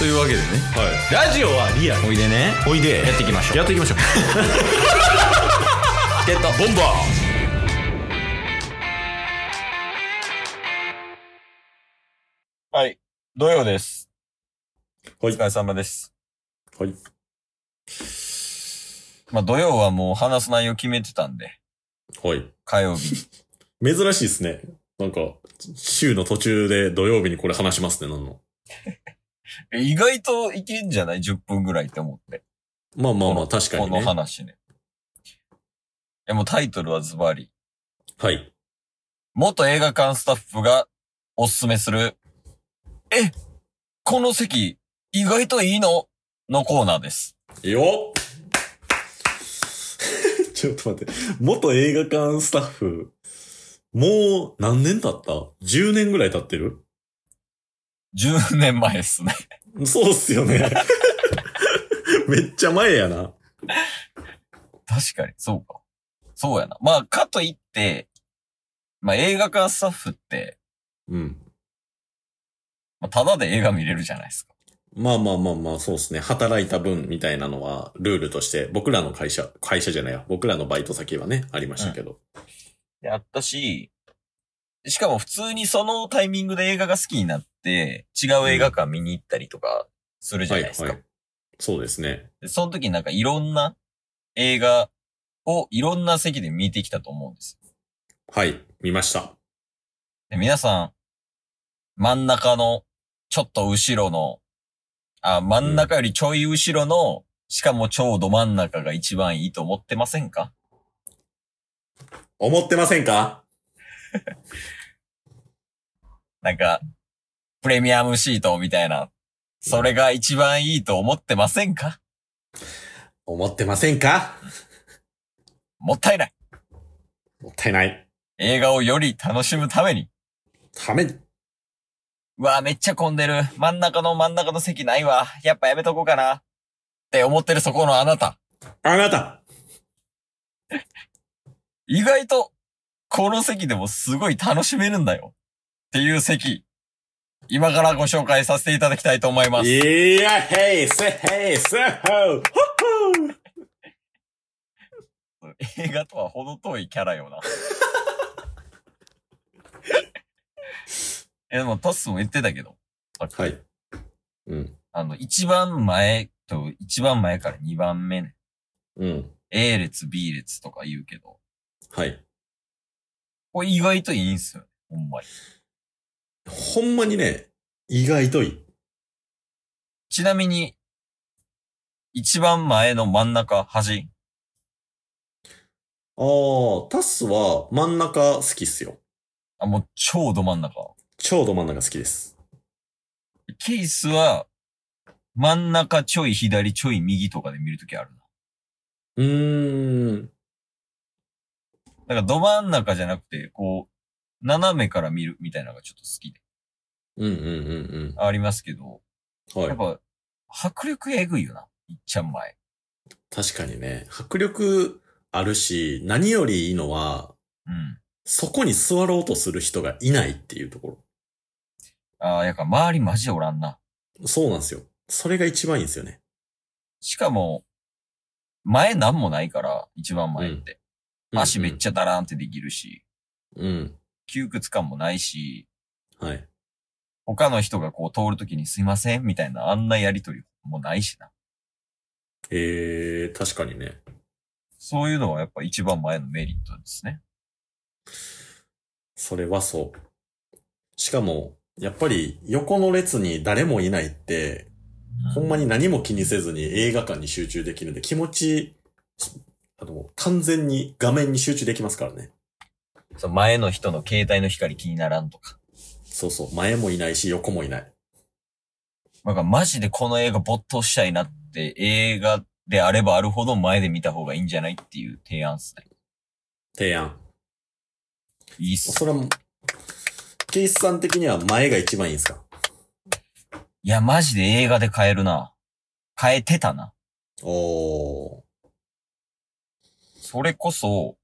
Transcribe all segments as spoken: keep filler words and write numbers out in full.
というわけでね、 はい、ラジオはリアル。 おいでね、 おいでやっていきましょう。 やっていきましょう。 チケットボンバー。はい、土曜です。 はい、 お疲れ様です。 はい。 まあ土曜はもう話す内容決めてたんで。 はい。 火曜日。 珍しいですね。なんか、週の途中で土曜日にこれ話しますね、なんの。 意外といけんじゃない ?じゅっ 分ぐらいって思って。 まあまあまあ、確かにね。 この話ね。いやもうタイトルはズバリ。 はい。 元映画館スタッフがおすすめする、え、この席意外といいののコーナーです。 よっちょっと待って。元映画館スタッフ、もう何年経った ?じゅう 年ぐらい経ってる ? じゅう 年前ですね。 そうっすよね。めっちゃ前やな。 確かに、そうか。そうやな。まあ、かといって、まあ映画館スタッフって、 うん。 まあ、ただで映画見れるじゃないですか。 まあまあまあまあ、そうですね。働いた分みたいなのは、ルールとして、僕らの会社、会社じゃないや、僕らのバイト先はね、ありましたけど。 で、あったし、しかも普通にそのタイミングで映画が好きになって、違う映画館見に行ったりとかするじゃないですか。 はいはい。そうですね。 でその時になんかいろんな映画をいろんな席で見てきたと思うんですよ。 はい、見ました。 で、皆さん、真ん中の、ちょっと後ろの、あ、真ん中よりちょい後ろの、うん、しかもちょうど真ん中が一番いいと思ってませんか？ 思ってませんか？ なんか、プレミアムシートみたいな、それが一番いいと思ってませんか？ 思ってませんか？ もったいない。 もったいない。 映画をより楽しむために。 ために。 うわぁ、めっちゃ混んでる。真ん中の真ん中の席ないわ。やっぱやめとこうかな。って思ってるそこのあなた。 あなた。 意外と、この席でもすごい楽しめるんだよ。っていう席。今からご紹介させていただきたいと思います。 いや、ヘイ、セヘイ、セホー、ホッホー映画とは程遠いキャラよな。え、でもトスも言ってたけど。 はい。うん。 あの、一番前と一番前から二番目ね。 うん。 A 列、B 列とか言うけど。 はい。 これ意外といいんすよね。ほんまに。 ほんまにね、意外といい。 ちなみに、一番前の真ん中、端。 ああ、タスは真ん中好きっすよ。 あ、もうちょうど真ん中。 ちょうど真ん中好きです。 ケースは、真ん中ちょい左ちょい右とかで見るときあるな。 うーん。 だからど真ん中じゃなくて、こう、斜めから見るみたいなのがちょっと好きで。 うんうんうんありますけど。 うん。はい。 やっぱ、迫力えぐいよな。いっちゃん前。 確かにね、迫力あるし、何よりいいのは、 うん。 そこに座ろうとする人がいないっていうとこああ、やか周りマジでおらんな。 ろ。そうなんですよ。それが一番いいんですよね。 しかも、前なんもないから、一番前って。 うん、 足めっちゃダラーンってできるし、 うん。 窮屈感もないし、 はい。 他の人がこう通るときにすいませんみたいなあんなやりとりもないしな。 えー、確かにね。 そういうのはやっぱ一番前のメリットですね。 それはそう。しかも、やっぱり横の列に誰もいないって、うん、ほんまに何も気にせずに映画館に集中できるんで気持ち、あの、完全に画面に集中できますからね。 そう、前の人の携帯の光気にならんとか。 そうそう、前もいないし横もいない。 なんかマジでこの映画没頭したいなって映画であればあるほど前で見た方がいいんじゃないっていう提案っすね。 提案。 いいっす。 それは、ケイスさん的には前が一番いいんすか？ いや、マジで映画で変えるな。変えてたな。 おー。 それこそ、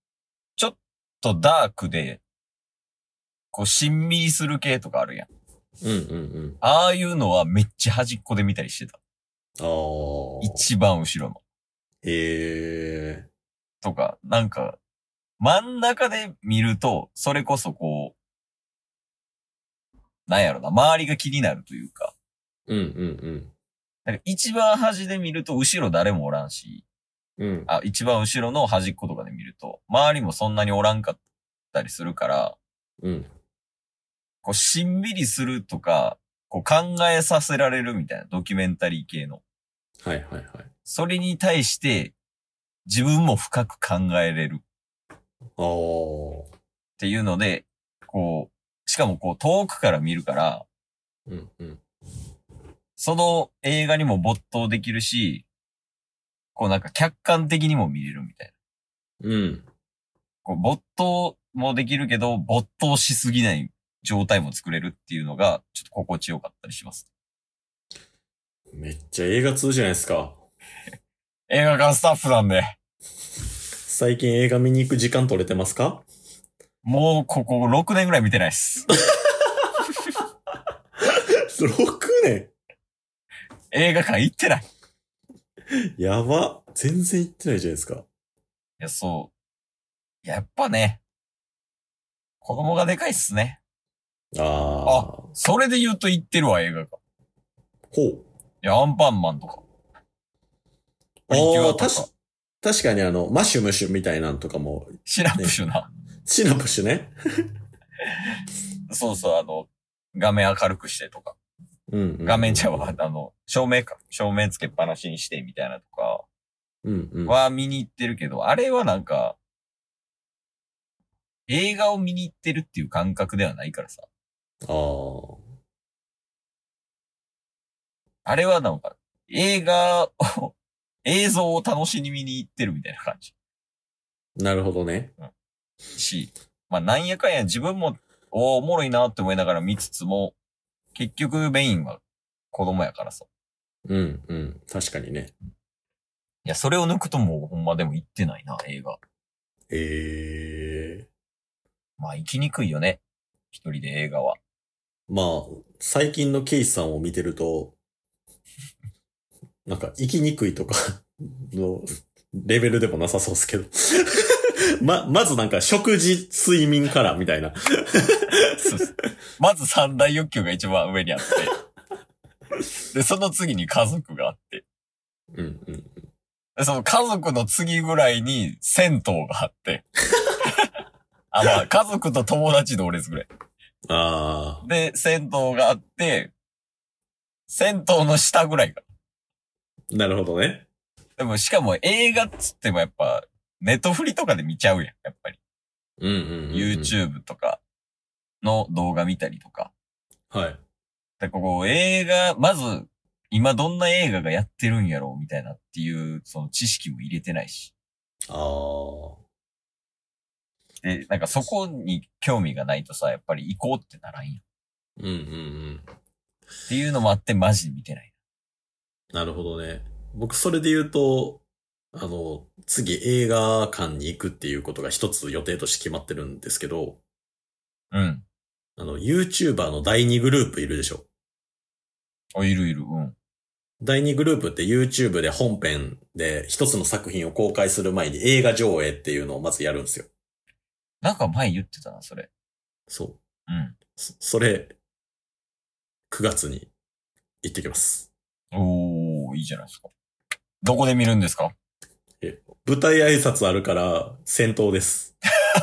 ちょっとダークで、こう、しんみりする系とかあるやん。 うんうんうん。 ああいうのはめっちゃ端っこで見たりしてた。 ああ。 一番後ろの。 へえ。 とか、なんか、真ん中で見ると、それこそこう、なんやろな、周りが気になるというか、 うんうんなんか一番端で見ると後ろ誰もおらんし、 うん。うん。 あ、一番後ろの端っことかで見ると、周りもそんなにおらんかったりするから、 うん。 こう、しんびりするとか、こう考えさせられるみたいなドキュメンタリー系の。 はいはいはい。 それに対して自分も深く考えれるああ。 っていうので、こう、しかもこう遠くから見るから、 うんうん。 その映画にも没頭できるし、こうなんか客観的にも見れるみたいな。 うん。 こう没頭もできるけど、没頭しすぎない状態も作れるっていうのが、ちょっと心地よかったりします。 めっちゃ映画通じゃないですか。 映画館スタッフなんで。 最近映画見に行く時間取れてますか？ もうこころくねんぐらい見てないっす。 ろくね映画館行ってない。 んやば。全然行ってないじゃないですか。 いや、そう。やっぱね、子供がでかいっすね。 ああ。 あ、それで言うと行ってるわ、映画館。 ほう。 いや、アンパンマンとか。プあリキュアあ、たとか。 し、確かにあの、マシュムシュみたいなんとかも、 シナプシュな。 シナプシュね。 そうそう、あの、画面明るくしてとか。 うんうんうん、 画面ちゃうわ、あの、照明か。照明つけっぱなしにしてみたいなとかうんうん。 は見に行ってるけど、あれはなんか、映画を見に行ってるっていう感覚ではないからさ。 ああ。 あれはなんか、映画を、映像を楽しみに行ってるみたいな感じ。 なるほどね。 うん。し、まあなんやかんや自分も、おおもろいなって思いながら見つつも、結局メインは子供やからさ。 うんうん。確かにね。 いや、それを抜くともうほんまでも行ってないな、映画。 ええー。 まあ行きにくいよね。一人で映画は。 まあ、最近のケイスさんを見てると、なんか、生きにくいとかのレベルでもなさそうですけど。ま、まずなんか、食事、睡眠からみたいな。 そうそう。まず三大欲求が一番上にあって。で、その次に家族があって。 うんうん。 で、その家族の次ぐらいに銭湯があって。あ、まあ、家族と友達同列ぐらい。 ああ。 で、銭湯があって、銭湯の下ぐらいか。 なるほどね。 でも、しかも映画っつってもやっぱ、ネットフリとかで見ちゃうやん、やっぱり。 うんうんうん、うん。 YouTube とかの動画見たりとか。 はい。 で、ここ映画、まず、今どんな映画がやってるんやろうみたいなっていう、その知識も入れてないし。 ああ。 で、なんかそこに興味がないとさ、やっぱり行こうってならんやん。 うんうんうん。 っていうのもあってマジで見てない。 なるほどね。僕それで言うと、あの、次映画館に行くっていうことが一つ予定として決まってるんですけど、 うん。 あの、YouTuber のだいにグループいるでしょ。 あ、いるいる、うん。 だいにグループって YouTube で本編で一つの作品を公開する前に映画上映っていうのをまずやるんですよ。 なんか前言ってたな、それ。 そう。 うん。 そ、それ、くがつに行ってきます。 おー、いいじゃないですか。どこで見るんですか？ え、舞台挨拶あるから先頭です。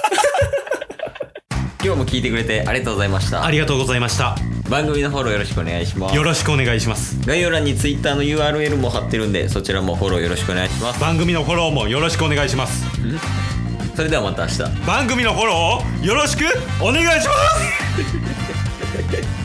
今日も聞いてくれてありがとうございました。 ありがとうございました。 番組のフォローよろしくお願いします。 よろしくお願いします。 概要欄に Twitter の ユーアールエル も貼ってるんで、そちらもフォローよろしくお願いします。 番組のフォローもよろしくお願いします。 それではまた明日。 番組のフォローをよろしくお願いします